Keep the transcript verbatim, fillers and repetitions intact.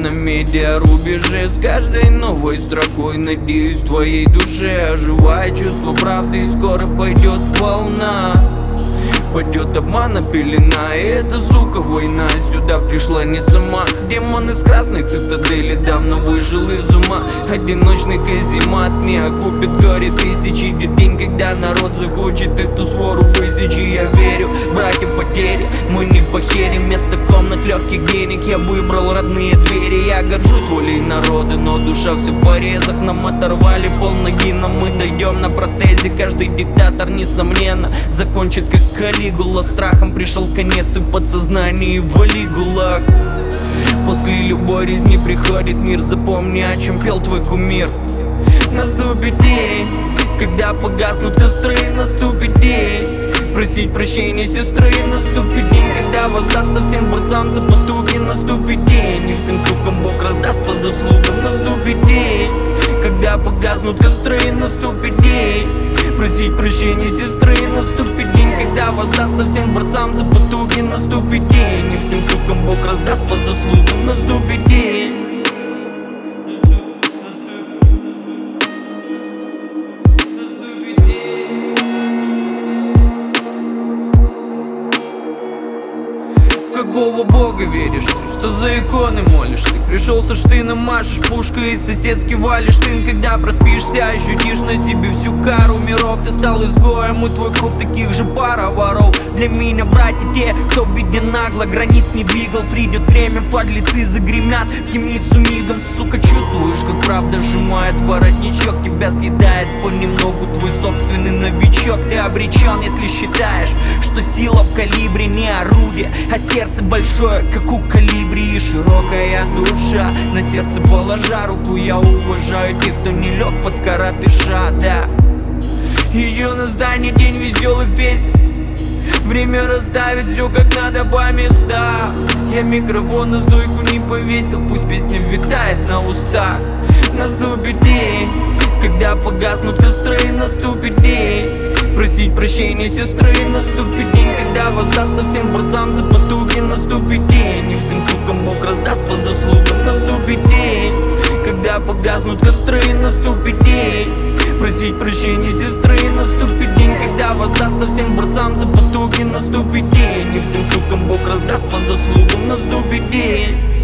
на медиарубеже. С каждой новой строкой, надеюсь, в твоей душе оживает чувство правды, и скоро пойдет волна. Падет обмана пелена, и эта, сука, война сюда пришла не сама. Демон из красной цитадели давно выжил из ума. Одиночный каземат не окупит горе тысячи. Идет день, когда народ захочет эту свору высечь. И я верю, братья в потери, мы не похерим. Вместо комнат легких денег я выбрал родные двери. Я горжусь волей народа, но душа все в порезах. Нам оторвали полноги, но мы дойдем на протезе. Каждый диктатор, несомненно, закончит как Калигула. Страхом пришел конец, и в подсознании вали гулаг. После любой резни приходит мир. Запомни, о чем пел твой кумир. Наступит день, когда погаснут костры. Наступит день просить прощения сестры. Наступит день, когда воздастся всем борцам за потуги. Наступит день, и всем сукам Бог раздаст по заслугам. Наступит день, когда погаснут костры. Наступит день просить прощения сестры. Наступит день, когда воздастся всем борцам за потуги. Наступит день, и всем сукам Бог раздаст по заслугам. Наступит день. В какого бога веришь ты? Что за иконы молишь ты? Пришел со штыном, машешь пушкой и соседский валишь тын. Когда проспишься, ощутишь на себе всю кару миров. Ты стал изгоем, и твой круг таких же пара воров. Для меня братья те, кто в беде нагло границ не двигал. Придет время, подлецы загремят в темницу мигом. Сука, чувствуешь, как правда сжимает воротничок. Тебя съедает понемногу твой собственный новичок. Ты обречен, если считаешь, что сила в калибре не орудие, а сердце большое, как у калибри, и широкая душа. На сердце положа руку, я уважаю тех, кто не лег под коротыша, да. Еще настанет день веселых песен. Время расставит все как надо по местам. Я микрофон на стойку не повесил, пусть песня витает на устах. Наступит день, когда погаснут костры. Наступит день просить прощения сестры. Наступит день, когда воздастся всем борцам за потуги. Наступит день, и всем сукам Бог раздаст по заслугам. Наступит день, когда погаснут костры. Наступит день просить прощения сестры. Наступит день, когда воздастся всем борцам за потуги. Наступит день, и всем сукам Бог раздаст по заслугам. Наступит день.